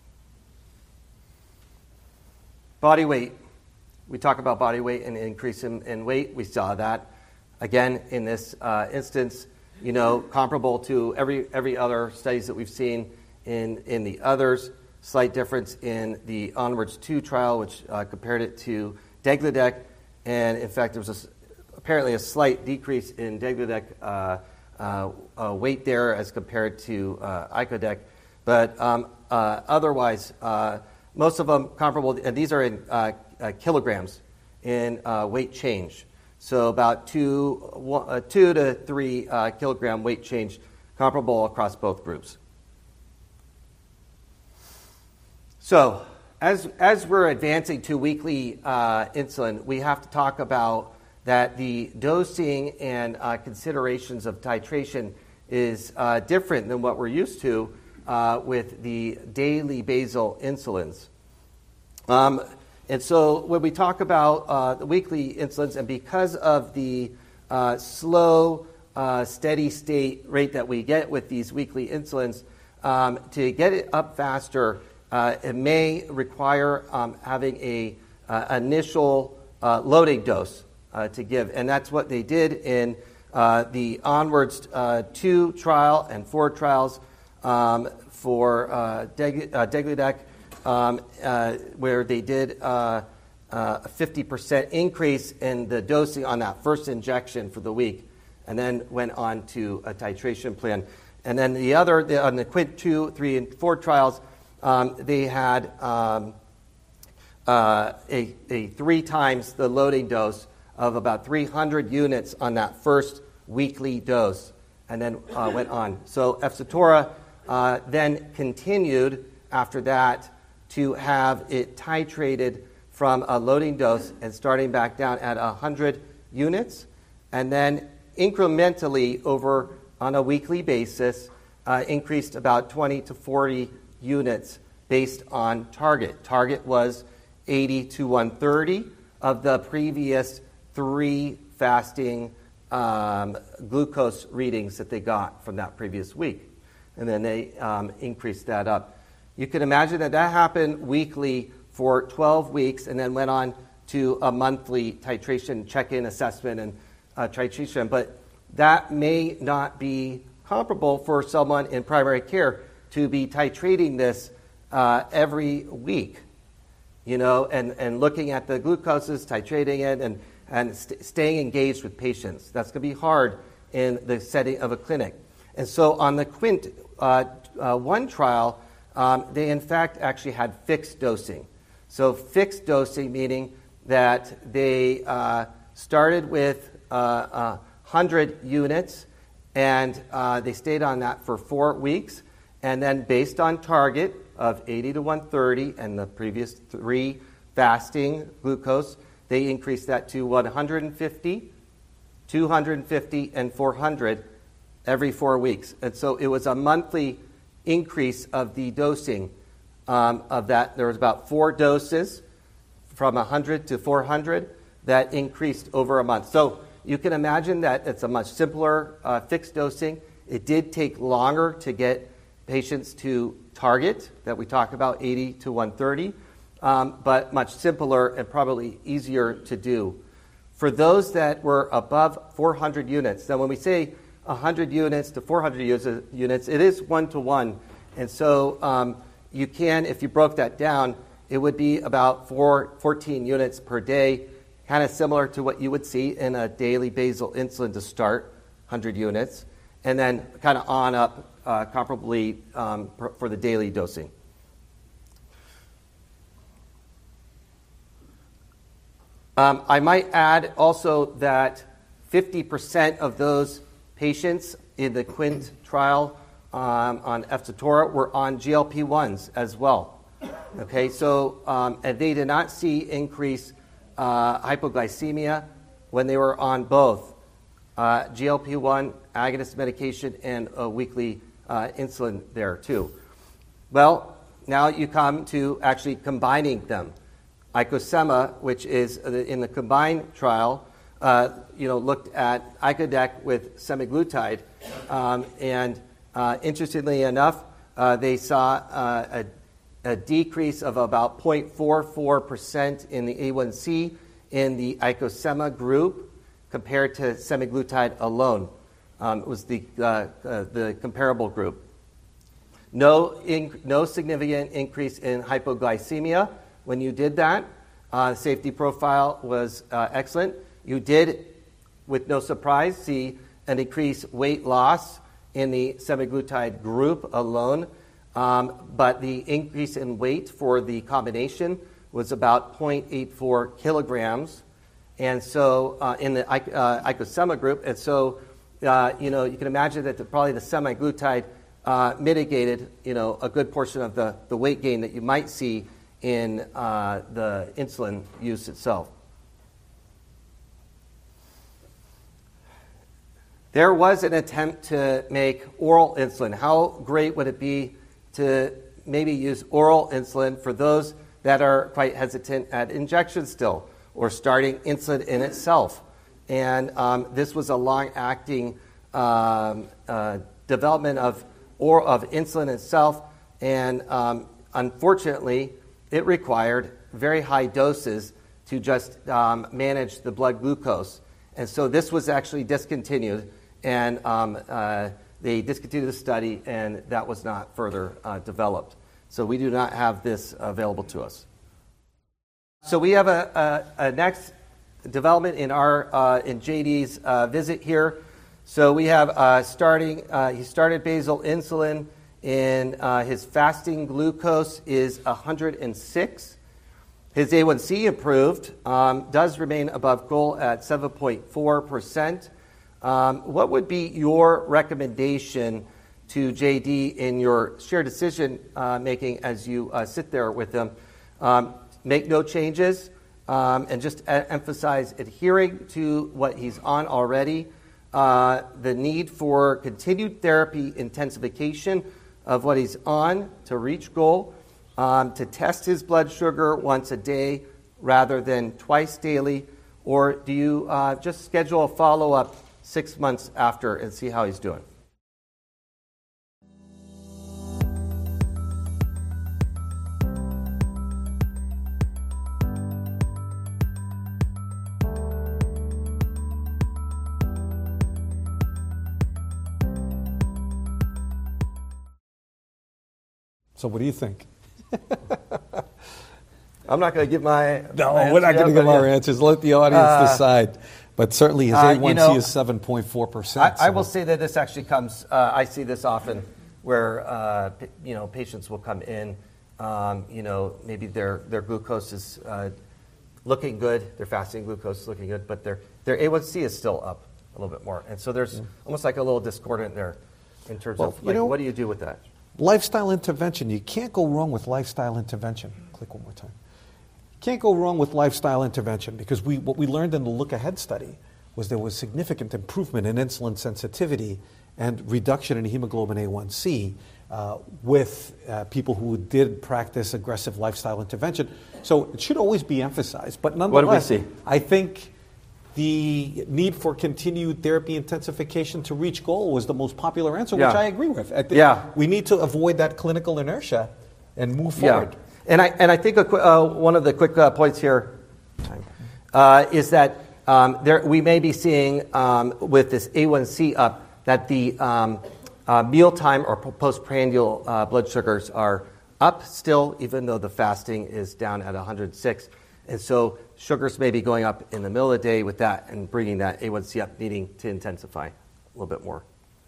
Body weight. We talk about body weight and increase in weight. We saw that again in this instance. Comparable to every other studies that we've seen in the others. Slight difference in the Onwards 2 trial, which compared it to degludec, and in fact there was apparently a slight decrease in degludec weight there as compared to icodec, but otherwise most of them comparable, and these are in kilograms in weight change. So about 2 to 3 kilogram weight change, comparable across both groups. So as we're advancing to weekly insulin, we have to talk about that the dosing and considerations of titration is different than what we're used to with the daily basal insulins. And so when we talk about the weekly insulins, and because of the slow, steady state rate that we get with these weekly insulins, to get it up faster, it may require having a initial loading dose to give. And that's what they did in the Onwards 2 trial and 4 trials for degludec, where they did a 50% increase in the dosing on that first injection for the week, and then went on to a titration plan. And then on the QUINT 2, 3, and 4 trials, they had a 3 times the loading dose of about 300 units on that first weekly dose, and then went on. So efsitora then continued after that to have it titrated from a loading dose and starting back down at 100 units, and then incrementally over on a weekly basis increased about 20 to 40 units based on target. Target was 80 to 130 of the previous 3 fasting glucose readings that they got from that previous week. And then they increased that up. You can imagine that happened weekly for 12 weeks and then went on to a monthly titration, check-in assessment, and titration. But that may not be comparable for someone in primary care to be titrating this every week, and looking at the glucoses, titrating it, and staying engaged with patients. That's going to be hard in the setting of a clinic. And so on the QUINT 1 trial, they in fact actually had fixed dosing. So fixed dosing meaning that they started with 100 units, and they stayed on that for 4 weeks, and then based on target of 80 to 130 and the previous 3 fasting glucose, they increased that to 150, 250, and 400 every 4 weeks. And so it was a monthly increase of the dosing of that. There was about 4 doses from 100 to 400 that increased over a month. So you can imagine that it's a much simpler fixed dosing. It did take longer to get patients to target that we talked about, 80 to 130, but much simpler and probably easier to do. For those that were above 400 units, now when we say 100 units to 400 units, it is 1-to-1. And so you can, if you broke that down, it would be about 14 units per day, kind of similar to what you would see in a daily basal insulin to start, 100 units, and then kind of on up comparably for the daily dosing. I might add also that 50% of those patients in the QUINT trial on efsitora were on GLP-1s as well. Okay, so and they did not see increased hypoglycemia when they were on both GLP-1 agonist medication and a weekly insulin there too. Well, now you come to actually combining them. IcoSema, which is in the combined trial, looked at icodec with semaglutide, and interestingly enough, they saw a decrease of about 0.44% in the A1C in the IcoSema group compared to semaglutide alone. It was the comparable group. No significant increase in hypoglycemia when you did that. Safety profile was excellent. You did, with no surprise, see an increased weight loss in the semaglutide group alone, but the increase in weight for the combination was about 0.84 kilograms, and so in the IcoSema group, and so you can imagine that probably the semaglutide mitigated a good portion of the weight gain that you might see in the insulin use itself. There was an attempt to make oral insulin. How great would it be to maybe use oral insulin for those that are quite hesitant at injection still or starting insulin in itself. And this was a long-acting development of insulin itself, and unfortunately, it required very high doses to just manage the blood glucose. And so this was actually discontinued, and they discontinued the study, and that was not further developed. So we do not have this available to us. So we have a next development in in JD's visit here. So we have he started basal insulin, and his fasting glucose is 106. His A1C improved, does remain above goal at 7.4%. What would be your recommendation to JD in your shared decision making as you sit there with him? Make no changes and just emphasize adhering to what he's on already, the need for continued therapy intensification of what he's on to reach goal, to test his blood sugar once a day rather than twice daily, or do you just schedule a follow-up 6 months after and see how he's doing? So what do you think? I'm not going to give my we're not going to give our answers. Let the audience decide. But certainly his A1C is 7.4%. I will say that this actually comes, I see this often where, patients will come in, maybe their glucose is looking good, their fasting glucose is looking good, but their A1C is still up a little bit more. And so there's almost like a little discordant there in terms of, what do you do with that? Lifestyle intervention. You can't go wrong with lifestyle intervention. Click one more time. You can't go wrong with lifestyle intervention because what we learned in the Look Ahead study was there was significant improvement in insulin sensitivity and reduction in hemoglobin A1C with people who did practice aggressive lifestyle intervention. So it should always be emphasized. But nonetheless, what do we see? I think the need for continued therapy intensification to reach goal was the most popular answer, which I agree with. We need to avoid that clinical inertia and move forward. And I think one of the quick points here is that we may be seeing with this A1C up that the mealtime or postprandial blood sugars are up still, even though the fasting is down at 106. And so sugars may be going up in the middle of the day with that and bringing that A1C up, needing to intensify a little bit more.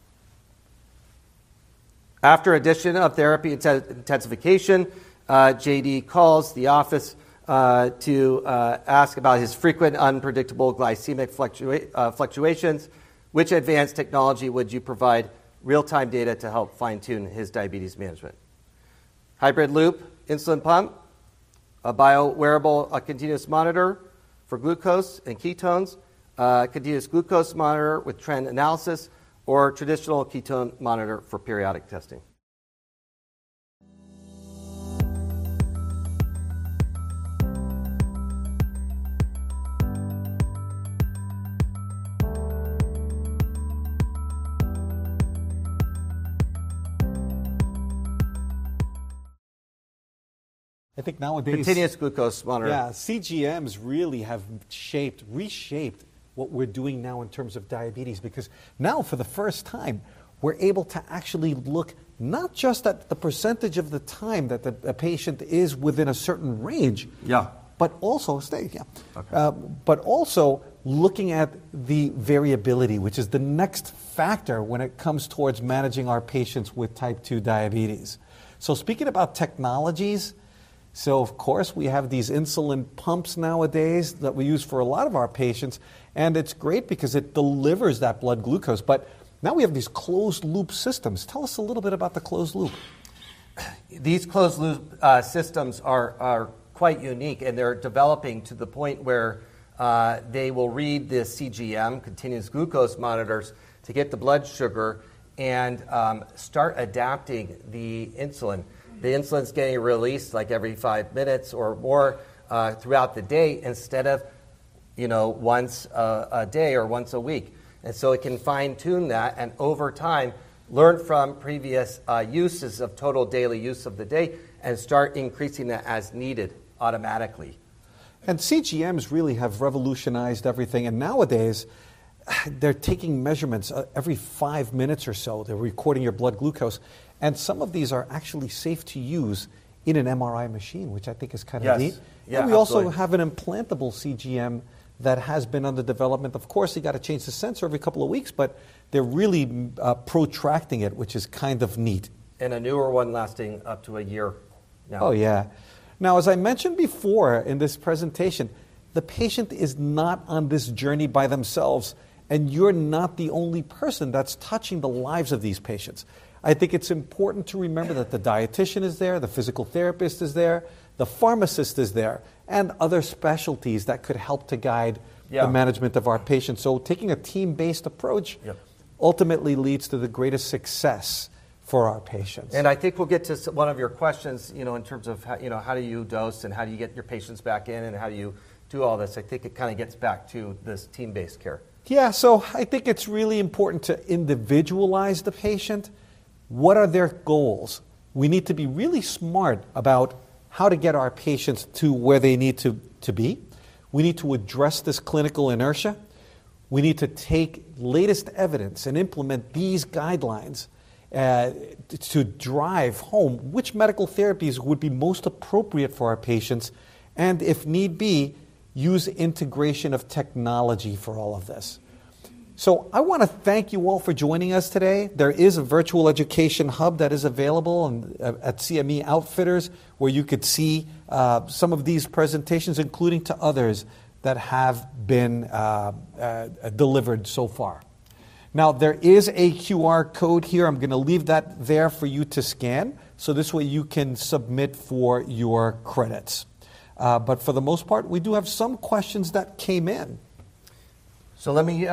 After addition of therapy intensification, JD calls the office to ask about his frequent unpredictable glycemic fluctuations. Which advanced technology would you provide real-time data to help fine-tune his diabetes management? Hybrid loop, insulin pump, a bio-wearable continuous monitor for glucose and ketones, continuous glucose monitor with trend analysis, or traditional ketone monitor for periodic testing. I think nowadays continuous glucose monitor. Yeah, CGMs really have reshaped what we're doing now in terms of diabetes, because now for the first time we're able to actually look not just at the percentage of the time that the patient is within a certain range, but also but also looking at the variability, which is the next factor when it comes towards managing our patients with type 2 diabetes. So speaking about technologies, so of course we have these insulin pumps nowadays that we use for a lot of our patients, and it's great because it delivers that blood glucose. But now we have these closed loop systems. Tell us a little bit about the closed loop. These closed loop systems are quite unique, and they're developing to the point where they will read the CGM, continuous glucose monitors, to get the blood sugar and start adapting the insulin. the insulin's getting released like every 5 minutes or more throughout the day instead of, once a day or once a week. And so it can fine-tune that and over time learn from previous uses of total daily use of the day and start increasing that as needed automatically. And CGMs really have revolutionized everything. And nowadays, they're taking measurements every 5 minutes or so. They're recording your blood glucose. And some of these are actually safe to use in an MRI machine, which I think is kind of neat. Yeah, and we absolutely. also have an implantable CGM that has been under development. Of course, you got to change the sensor every couple of weeks, but they're really protracting it, which is kind of neat. And a newer one lasting up to a year now. Oh, yeah. Now, as I mentioned before in this presentation, the patient is not on this journey by themselves, and you're not the only person that's touching the lives of these patients. I think it's important to remember that the dietitian is there, the physical therapist is there, the pharmacist is there, and other specialties that could help to guide the management of our patients. So taking a team-based approach ultimately leads to the greatest success for our patients. And I think we'll get to one of your questions, in terms of how do you dose and how do you get your patients back in and how do you do all this. I think it kind of gets back to this team-based care. Yeah, so I think it's really important to individualize the patient. What are their goals? We need to be really smart about how to get our patients to where they need to be. We need to address this clinical inertia. We need to take latest evidence and implement these guidelines to drive home which medical therapies would be most appropriate for our patients, and if need be, use integration of technology for all of this. So I want to thank you all for joining us today. There is a virtual education hub that is available at CME Outfitters where you could see some of these presentations, including to others that have been delivered so far. Now, there is a QR code here. I'm going to leave that there for you to scan, so this way you can submit for your credits. But for the most part, we do have some questions that came in. So let me,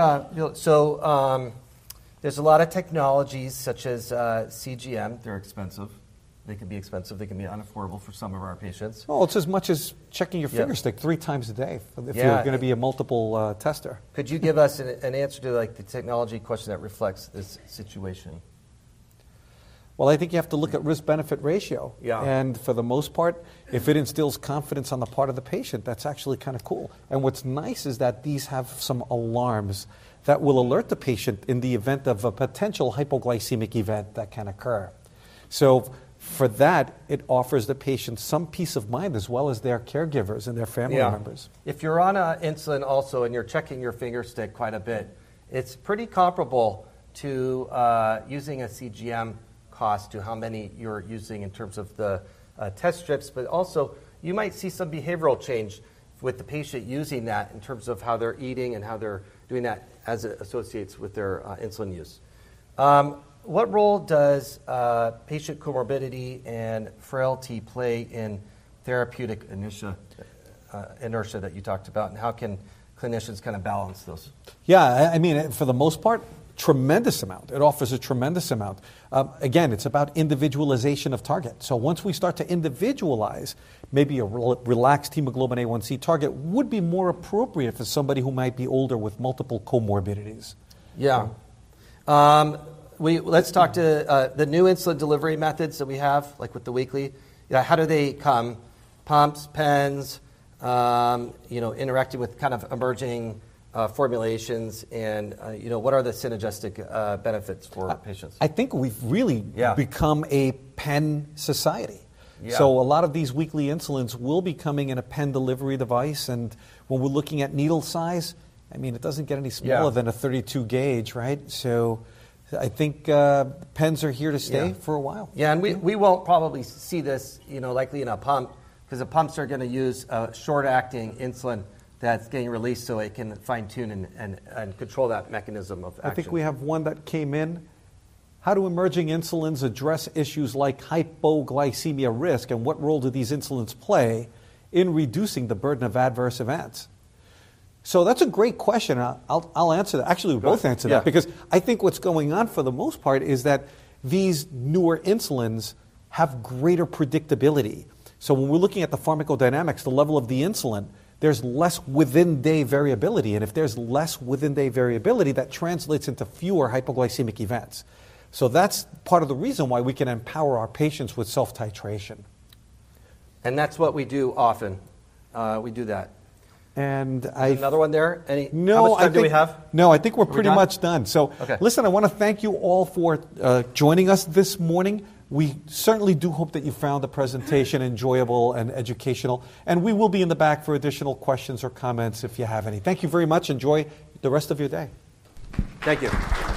there's a lot of technologies such as CGM. They're expensive. They can be expensive. They can be unaffordable for some of our patients. Oh, it's as much as checking your finger stick 3 times a day if you're going to be a multiple tester. Could you give us an answer to the technology question that reflects this situation? Well, I think you have to look at risk-benefit ratio. Yeah. And for the most part, if it instills confidence on the part of the patient, that's actually kind of cool. And what's nice is that these have some alarms that will alert the patient in the event of a potential hypoglycemic event that can occur. So for that, it offers the patient some peace of mind as well as their caregivers and their family members. If you're on insulin also and you're checking your finger stick quite a bit, it's pretty comparable to using a CGM cost to how many you're using in terms of the test strips, but also you might see some behavioral change with the patient using that in terms of how they're eating and how they're doing that as it associates with their insulin use. What role does patient comorbidity and frailty play in therapeutic inertia that you talked about, and how can clinicians kind of balance those? Yeah, I mean, for the most part, tremendous amount. It offers a tremendous amount. Again, it's about individualization of target. So once we start to individualize, maybe a relaxed hemoglobin A1C target would be more appropriate for somebody who might be older with multiple comorbidities. Yeah. Let's talk to the new insulin delivery methods that we have, like with the weekly. How do they come? Pumps, pens, interacting with kind of emerging formulations, and what are the synergistic benefits for patients? I think we've really become a pen society. Yeah. So a lot of these weekly insulins will be coming in a pen delivery device, and when we're looking at needle size, I mean, it doesn't get any smaller than a 32 gauge, right? So I think pens are here to stay for a while. Yeah, and we won't probably see this, likely in a pump, because the pumps are going to use a short-acting insulin that's getting released so it can fine-tune and control that mechanism of action. I think we have one that came in. How do emerging insulins address issues like hypoglycemia risk, and what role do these insulins play in reducing the burden of adverse events? So that's a great question. I'll answer that. Actually, we both answer that, because I think what's going on for the most part is that these newer insulins have greater predictability. So when we're looking at the pharmacodynamics, the level of the insulin, there's less within-day variability. And if there's less within-day variability, that translates into fewer hypoglycemic events. So that's part of the reason why we can empower our patients with self-titration. And that's what we do often. We do that. And another one there? No, how much time do we have? No, I think we're pretty much done. So okay. Listen, I want to thank you all for joining us this morning. We certainly do hope that you found the presentation enjoyable and educational. And we will be in the back for additional questions or comments if you have any. Thank you very much. Enjoy the rest of your day. Thank you.